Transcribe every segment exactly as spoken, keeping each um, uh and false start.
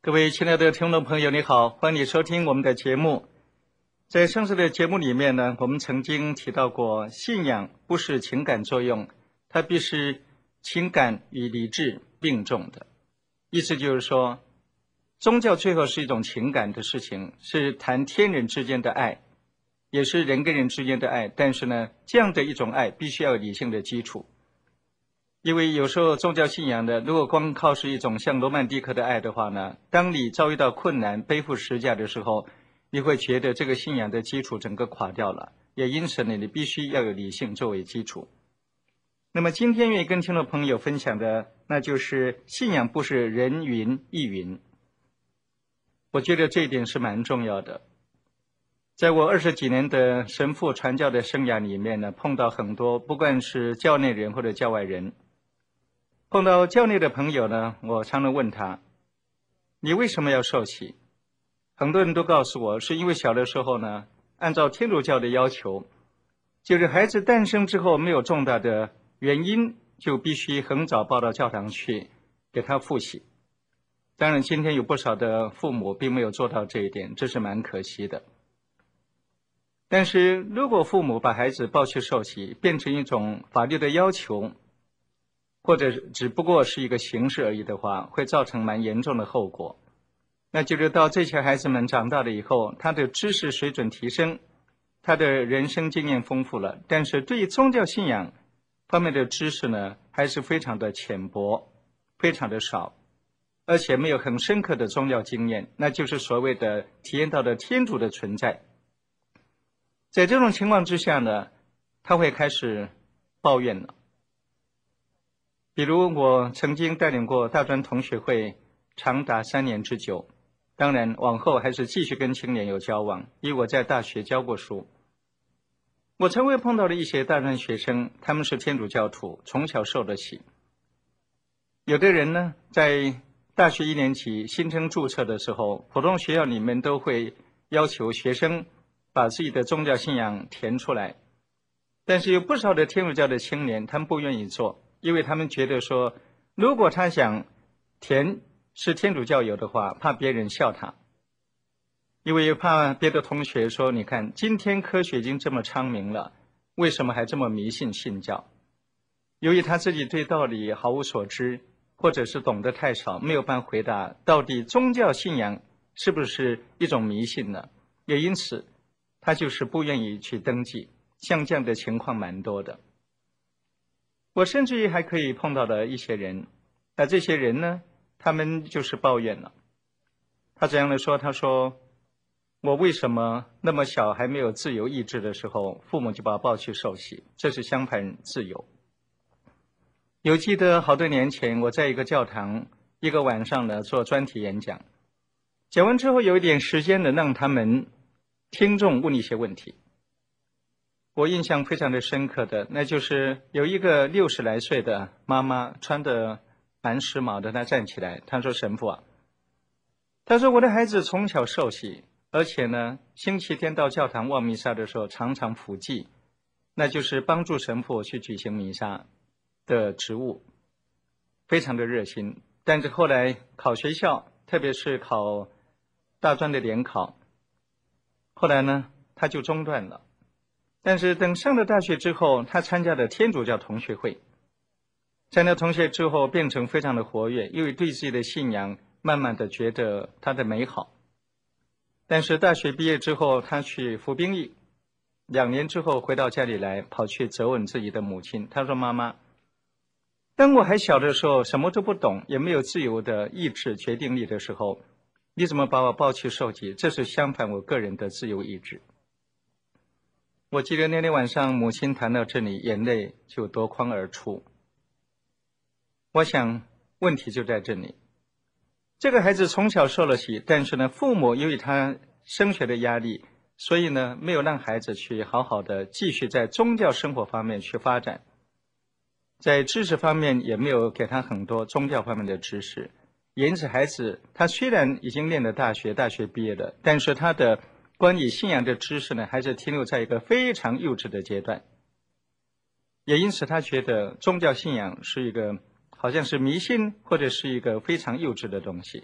各位亲爱的听众朋友，你好，欢迎你收听我们的节目。在上次的节目里面呢，我们曾经提到过，信仰不是情感作用，它必是情感与理智并重的。意思就是说，宗教最后是一种情感的事情，是谈天人之间的爱，也是人跟人之间的爱。但是呢，这样的一种爱必须要有理性的基础。因为有时候宗教信仰的，如果光靠是一种像罗曼蒂克的爱的话呢，当你遭遇到困难、背负十架的时候，你会觉得这个信仰的基础整个垮掉了。也因此呢，你必须要有理性作为基础。那么今天愿意跟听众朋友分享的，那就是信仰不是人云亦云。我觉得这一点是蛮重要的。在我二十几年的神父传教的生涯里面呢，碰到很多不管是教内人或者教外人。碰到教内的朋友呢，我常常问他，你为什么要受洗？很多人都告诉我，是因为小的时候呢，按照天主教的要求，就是孩子诞生之后没有重大的原因，就必须很早抱到教堂去给他复洗。当然今天有不少的父母并没有做到这一点，这是蛮可惜的。但是如果父母把孩子抱去受洗变成一种法律的要求，或者只不过是一个形式而已的话，会造成蛮严重的后果。那就是到这些孩子们长大了以后，他的知识水准提升，他的人生经验丰富了，但是对于宗教信仰方面的知识呢，还是非常的浅薄，非常的少，而且没有很深刻的宗教经验，那就是所谓的体验到的天主的存在。在这种情况之下呢，他会开始抱怨了。比如我曾经带领过大专同学会长达三年之久，当然往后还是继续跟青年有交往，因为我在大学教过书。我曾会碰到了一些大专学生，他们是天主教徒，从小受得洗。有的人呢，在大学一年级新生注册的时候，普通学校里面都会要求学生把自己的宗教信仰填出来，但是有不少的天主教的青年，他们不愿意做，因为他们觉得说，如果他想填是天主教友的话，怕别人笑他，因为怕别的同学说，你看今天科学已经这么昌明了，为什么还这么迷信信教？由于他自己对道理毫无所知，或者是懂得太少，没有办法回答到底宗教信仰是不是一种迷信呢？也因此他就是不愿意去登记，像这样的情况蛮多的。我甚至于还可以碰到的一些人，那这些人呢，他们就是抱怨了。他这样的说，他说，我为什么那么小还没有自由意志的时候，父母就把我抱去受洗，这是相反自由。有记得好多年前，我在一个教堂一个晚上呢做专题演讲，讲完之后有一点时间呢，让他们听众问一些问题。我印象非常的深刻的，那就是有一个六十来岁的妈妈，穿的蛮时髦的，她站起来，她说，神父啊，她说我的孩子从小受洗，而且呢星期天到教堂望弥撒的时候常常辅祭，那就是帮助神父去举行弥撒的职务，非常的热心。但是后来考学校，特别是考大专的联考，后来呢他就中断了。但是等上了大学之后，他参加了天主教同学会，参加同学之后变成非常的活跃，因为对自己的信仰慢慢的觉得他的美好。但是大学毕业之后，他去服兵役，两年之后回到家里来，跑去责问自己的母亲。他说，妈妈，当我还小的时候，什么都不懂，也没有自由的意志决定力的时候，你怎么把我抱去受洗？这是相反我个人的自由意志。我记得那天晚上母亲谈到这里，眼泪就夺眶而出。我想问题就在这里，这个孩子从小受了洗，但是呢父母由于他升学的压力，所以呢没有让孩子去好好的继续在宗教生活方面去发展，在知识方面也没有给他很多宗教方面的知识，因此孩子他虽然已经念了大学，大学毕业了，但是他的关于信仰的知识呢，还是停留在一个非常幼稚的阶段。也因此他觉得宗教信仰是一个好像是迷信，或者是一个非常幼稚的东西。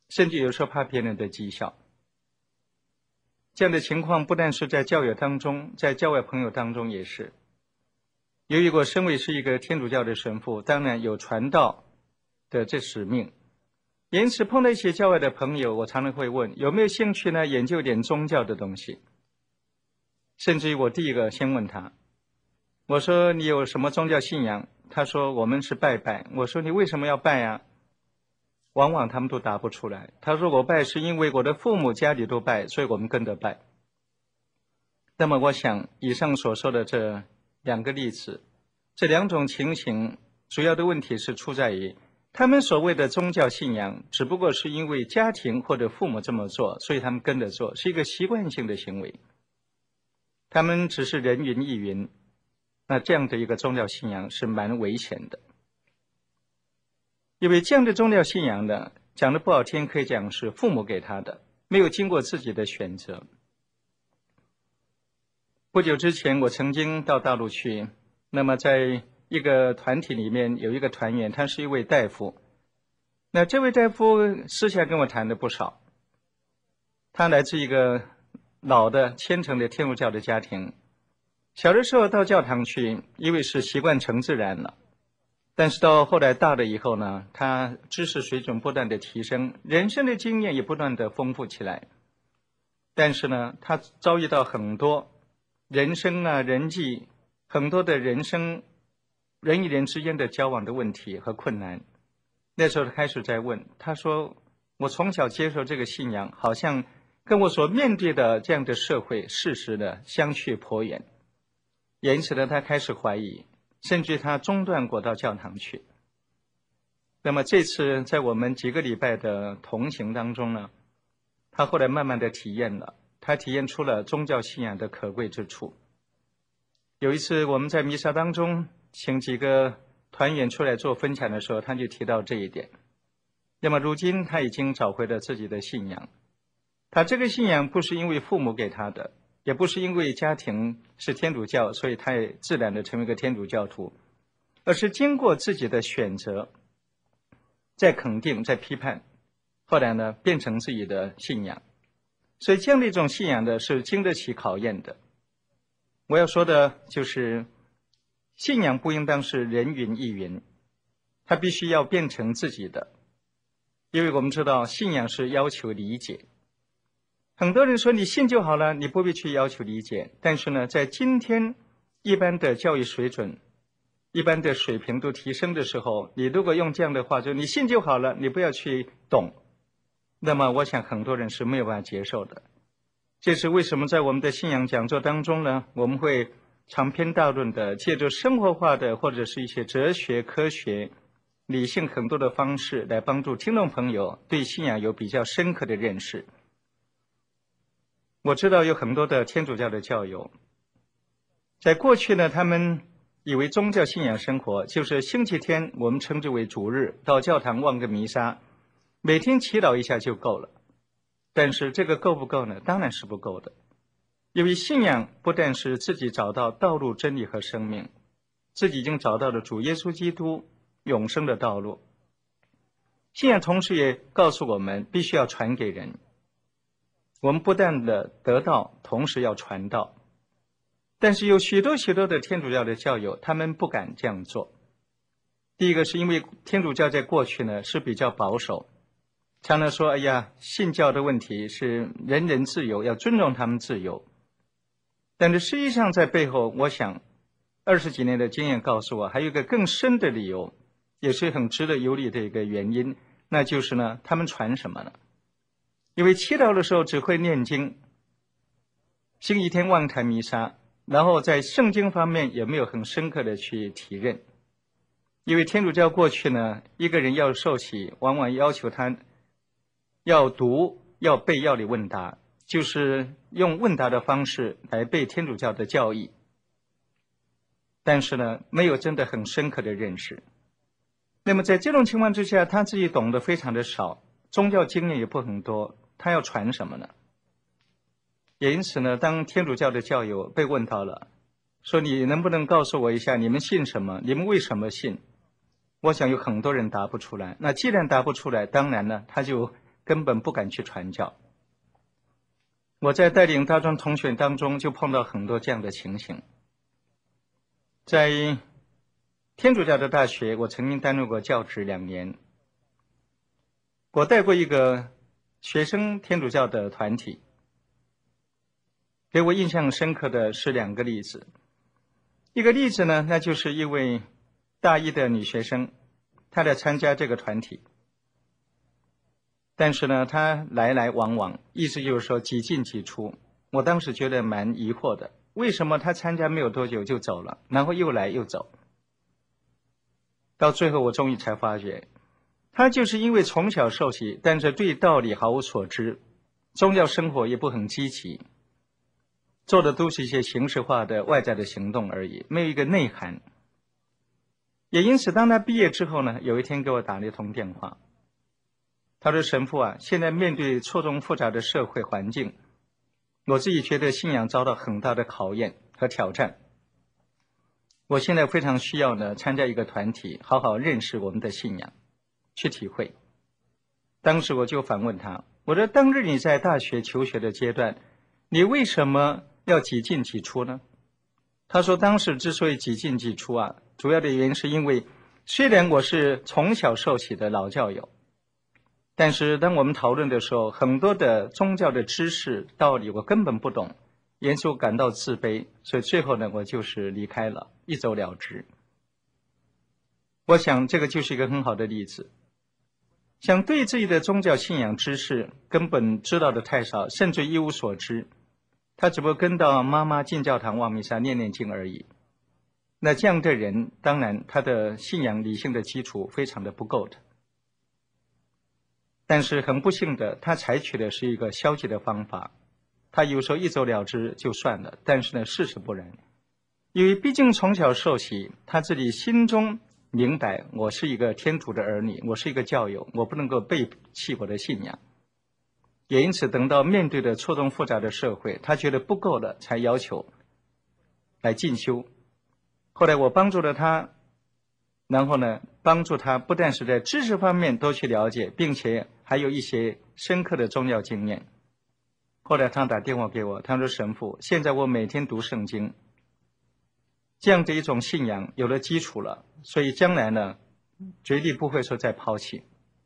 甚至有时候怕别人的讥笑。这样的情况不但是在教友当中，在教外朋友当中也是。由于我身为是一个天主教的神父，当然有传道的这使命，因此碰到一些教外的朋友，我常常会问有没有兴趣呢研究一点宗教的东西。甚至于我第一个先问他，我说你有什么宗教信仰？他说我们是拜拜。我说你为什么要拜啊？往往他们都答不出来。他说我拜是因为我的父母家里都拜，所以我们跟着拜。那么我想以上所说的这两个例子，这两种情形主要的问题是出在于他们所谓的宗教信仰只不过是因为家庭或者父母这么做，所以他们跟着做，是一个习惯性的行为。他们只是人云亦云，那这样的一个宗教信仰是蛮危险的。因为这样的宗教信仰呢，讲的不好听，可以讲是父母给他的，没有经过自己的选择。不久之前，我曾经到大陆去，那么在一个团体里面有一个团员，他是一位大夫。那这位大夫私下跟我谈了不少，他来自一个老的虔诚的天主教的家庭，小的时候到教堂去，因为是习惯成自然了。但是到后来大了以后呢，他知识水准不断的提升，人生的经验也不断的丰富起来。但是呢，他遭遇到很多人生啊、人际，很多的人生人与人之间的交往的问题和困难。那时候他开始在问，他说我从小接受这个信仰，好像跟我所面对的这样的社会事实呢相去颇远。因此呢，他开始怀疑，甚至他中断过到教堂去。那么这次在我们几个礼拜的同行当中呢，他后来慢慢的体验了，他体验出了宗教信仰的可贵之处。有一次我们在弥撒当中请几个团员出来做分享的时候，他就提到这一点。那么如今他已经找回了自己的信仰，他这个信仰不是因为父母给他的，也不是因为家庭是天主教，所以他也自然的成为一个天主教徒，而是经过自己的选择，在肯定，在批判，后来呢变成自己的信仰。所以这样的一种信仰的是经得起考验的。我要说的就是信仰不应当是人云亦云，它必须要变成自己的。因为我们知道信仰是要求理解，很多人说你信就好了，你不必去要求理解。但是呢，在今天一般的教育水准、一般的水平都提升的时候，你如果用这样的话，就你信就好了，你不要去懂，那么我想很多人是没有办法接受的。这是为什么在我们的信仰讲座当中呢，我们会长篇大论的借着生活化的或者是一些哲学、科学、理性很多的方式来帮助听众朋友对信仰有比较深刻的认识。我知道有很多的天主教的教友，在过去呢，他们以为宗教信仰生活就是星期天我们称之为主日，到教堂望个弥撒，每天祈祷一下就够了。但是这个够不够呢？当然是不够的。因为信仰不但是自己找到道路、真理和生命，自己已经找到了主耶稣基督永生的道路，信仰同时也告诉我们必须要传给人。我们不但的得到，同时要传道。但是有许多许多的天主教的教友，他们不敢这样做。第一个是因为天主教在过去呢是比较保守，常常说哎呀，信教的问题是人人自由，要尊重他们自由。但是实际上在背后，我想二十几年的经验告诉我，还有一个更深的理由，也是很值得忧虑的一个原因，那就是呢，他们传什么呢？因为祈祷的时候只会念经，星期天望台弥撒，然后在圣经方面也没有很深刻的去体认。因为天主教过去呢，一个人要受洗，往往要求他要读、要背、要理问答，就是用问答的方式来背天主教的教义。但是呢，没有真的很深刻的认识。那么在这种情况之下，他自己懂得非常的少，宗教经验也不很多，他要传什么呢？也因此呢，当天主教的教友被问到了，说你能不能告诉我一下你们信什么，你们为什么信？我想有很多人答不出来。那既然答不出来，当然呢，他就根本不敢去传教。我在带领大专同学当中就碰到很多这样的情形。在天主教的大学，我曾经担任过教职两年，我带过一个学生天主教的团体。给我印象深刻的是两个例子。一个例子呢，那就是一位大一的女学生，她来参加这个团体，但是呢，她来来往往，意思就是说几进几出。我当时觉得蛮疑惑的，为什么她参加没有多久就走了，然后又来又走？到最后我终于才发觉，她就是因为从小受洗，但是对道理毫无所知，宗教生活也不很积极，做的都是一些形式化的外在的行动而已，没有一个内涵。也因此，当他毕业之后呢，有一天给我打了一通电话，他说：“神父啊，现在面对错综复杂的社会环境，我自己觉得信仰遭到很大的考验和挑战。我现在非常需要呢参加一个团体，好好认识我们的信仰，去体会。”当时我就反问他，我说：“当日你在大学求学的阶段，你为什么要几进几出呢？”他说：“当时之所以几进几出啊，主要的原因是因为虽然我是从小受洗的老教友，但是当我们讨论的时候，很多的宗教的知识道理我根本不懂，因此我感到自卑，所以最后呢，我就是离开了，一走了之。”我想这个就是一个很好的例子，想对自己的宗教信仰知识根本知道的太少，甚至一无所知，他只不过跟到妈妈进教堂望弥撒念念经而已。那这样的人，当然他的信仰理性的基础非常的不够的。但是很不幸的，他采取的是一个消极的方法，他有时候一走了之就算了，但是呢，事实不然。因为毕竟从小受洗，他自己心中明白，我是一个天主的儿女，我是一个教友，我不能够背弃我的信仰。也因此，等到面对的错综复杂的社会，他觉得不够了，才要求来进修。后来我帮助了他，然后呢，帮助他不但是在知识方面都去了解，并且还有一些深刻的宗教经验。后来他打电话给我，他说：“神父，现在我每天读圣经，这样的一种信仰有了基础了，所以将来呢，绝对不会说再抛弃。”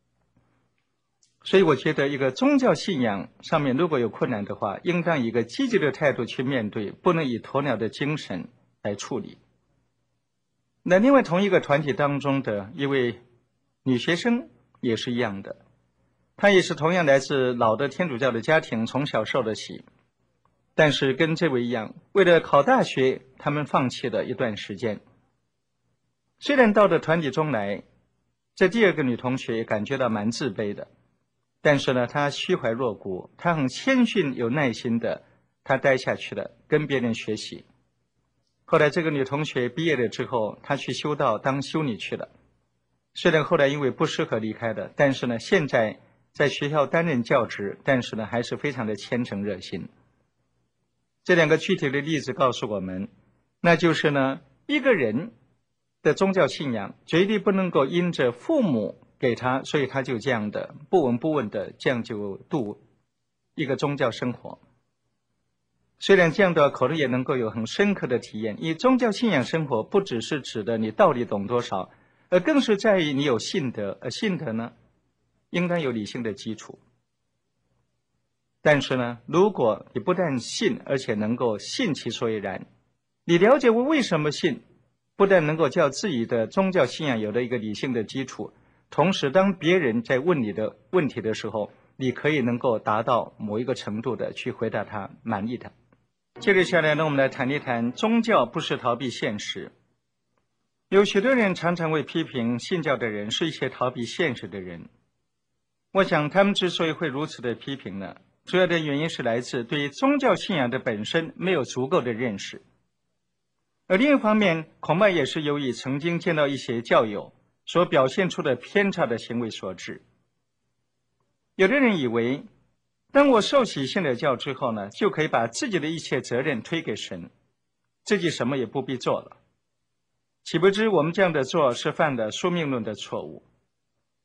所以我觉得一个宗教信仰上面如果有困难的话，应当以一个积极的态度去面对，不能以鸵鸟的精神来处理。那另外同一个团体当中的一位女学生也是一样的，她也是同样来自老的天主教的家庭，从小受的洗，但是跟这位一样，为了考大学，他们放弃了一段时间。虽然到了团体中来，这第二个女同学也感觉到蛮自卑的，但是呢，她虚怀若谷，她很谦逊有耐心的，她待下去了，跟别人学习。后来这个女同学毕业了之后，她去修道当修女去了。虽然后来因为不适合离开的，但是呢，现在在学校担任教职，但是呢，还是非常的虔诚热心。这两个具体的例子告诉我们，那就是呢，一个人的宗教信仰绝对不能够因着父母给他，所以他就这样的不闻不问的这样就度一个宗教生活。虽然这样的可能也能够有很深刻的体验，因为宗教信仰生活不只是指的你道理懂多少，而更是在于你有信德，而信德呢，应当有理性的基础。但是呢，如果你不但信，而且能够信其所以然，你了解我为什么信，不但能够叫自己的宗教信仰有了一个理性的基础，同时当别人在问你的问题的时候，你可以能够达到某一个程度的去回答他满意的。接着下来呢，我们来谈一谈宗教不是逃避现实。有许多人常常会批评信教的人是一些逃避现实的人。我想他们之所以会如此的批评呢，主要的原因是来自对宗教信仰的本身没有足够的认识。而另一方面，恐怕也是由于曾经见到一些教友所表现出的偏差的行为所致。有的人以为，当我受洗信了教之后呢，就可以把自己的一切责任推给神，自己什么也不必做了。岂不知我们这样的做是犯了宿命论的错误。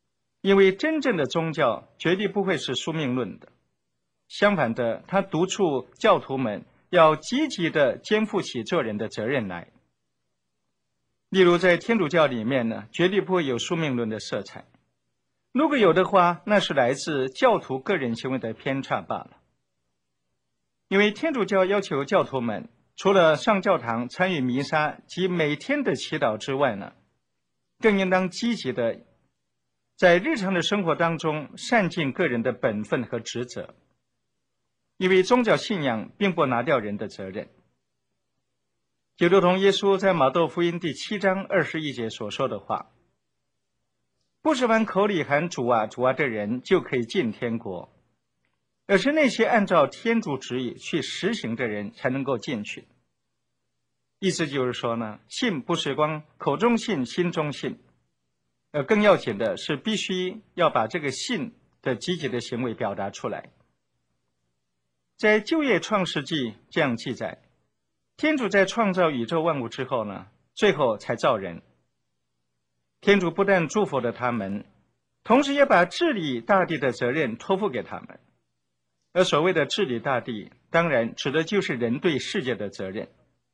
因为真正的宗教绝对不会是宿命论的，相反的，它督促教徒们要积极地肩负起做人的责任来。例如在天主教里面呢，绝对不会有宿命论的色彩，如果有的话，那是来自教徒个人行为的偏差罢了。因为天主教要求教徒们除了上教堂参与弥撒及每天的祈祷之外呢，更应当积极的在日常的生活当中善尽个人的本分和职责。因为宗教信仰并不拿掉人的责任，就如同耶稣在马窦福音第七章二十一节所说的话，不是往口里喊主啊主啊的人就可以进天国，而是那些按照天主旨意去实行的人才能够进去。意思就是说呢，信不是光口中信心中信，呃，更要紧的是必须要把这个信的积极的行为表达出来。在旧约创世纪这样记载，天主在创造宇宙万物之后呢，最后才造人。天主不但祝福了他们，同时也把治理大地的责任托付给他们。而所谓的治理大地，当然指的就是人对世界的责任。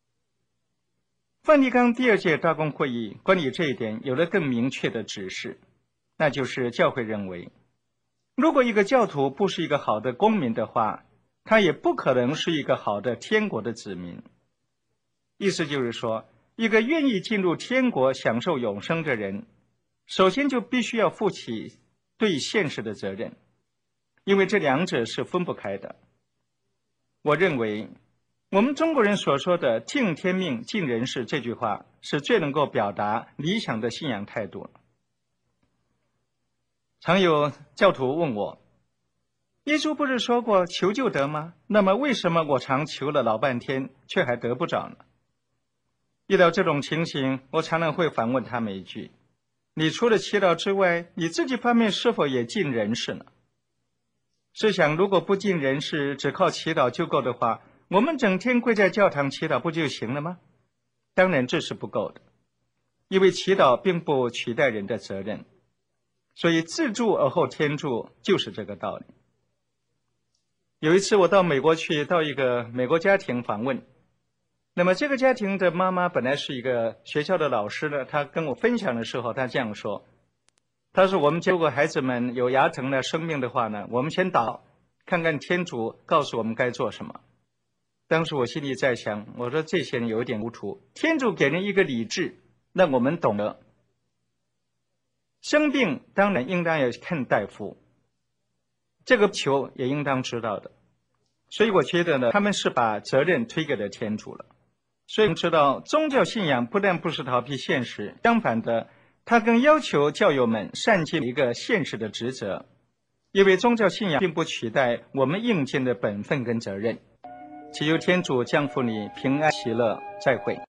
梵蒂冈第二届大公会议关于这一点有了更明确的指示，那就是教会认为，如果一个教徒不是一个好的公民的话，他也不可能是一个好的天国的子民。意思就是说，一个愿意进入天国享受永生的人，首先就必须要负起对现实的责任，因为这两者是分不开的。我认为我们中国人所说的听天命尽人事这句话是最能够表达理想的信仰态度了。常有教徒问我，耶稣不是说过求就得吗？那么为什么我常求了老半天却还得不着呢？遇到这种情形，我常常会反问他们一句，你除了祈祷之外，你自己方面是否也尽人事呢？试想，如果不尽人事，只靠祈祷就够的话，我们整天跪在教堂祈祷不就行了吗？当然这是不够的，因为祈祷并不取代人的责任，所以自助而后天助就是这个道理。有一次我到美国去，到一个美国家庭访问，那么这个家庭的妈妈本来是一个学校的老师呢，她跟我分享的时候，她这样说，她说我们如果孩子们有牙疼的生病的话呢，我们先祷，看看天主告诉我们该做什么。当时我心里在想，我说这些人有一点糊涂，天主给人一个理智，让我们懂得，生病当然应当要看大夫，这个求也应当知道的。所以我觉得呢，他们是把责任推给了天主了。所以我们知道，宗教信仰不但不是逃避现实，相反的，它更要求教友们善尽一个现实的职责，因为宗教信仰并不取代我们应尽的本分跟责任。祈求天主降福你平安喜乐，再会。